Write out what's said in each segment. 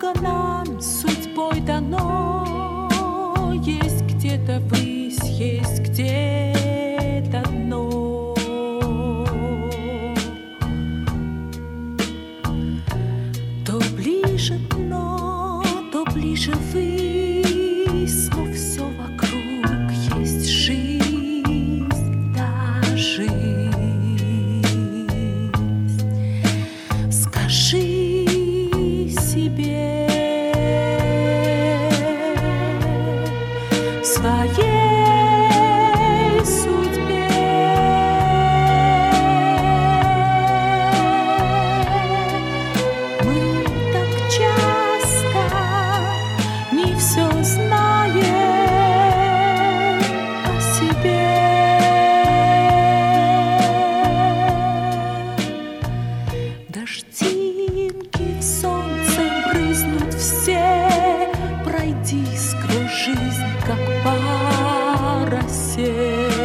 много нам судьбой дано, есть где-то высь, есть где-то дно. То ближе дно, то ближе высь, но все вокруг есть жизнь, да, жизнь. Скажи себе в своей судьбе мы так часто не все знаем о себе. Дождинки в солнце брызнут все, пройди сквозь жизнь, как по росе.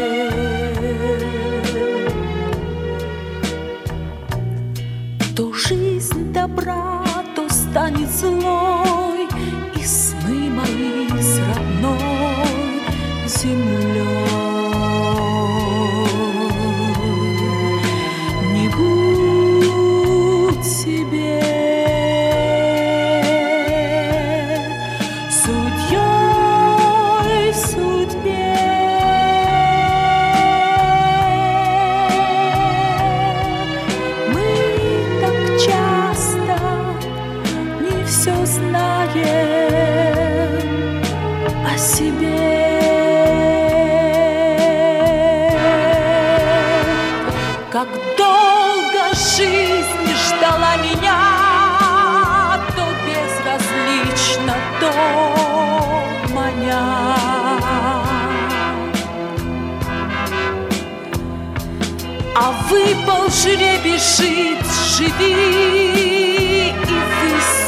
То жизнь добра, то станет злой, и сны мои с родной землей. Не будь себе судьей в судьбе. Мы так часто не все знаем о себе. Как долго жизнь ждала меня, то безразлично, то маня. А выпал жребий жить, живи и высь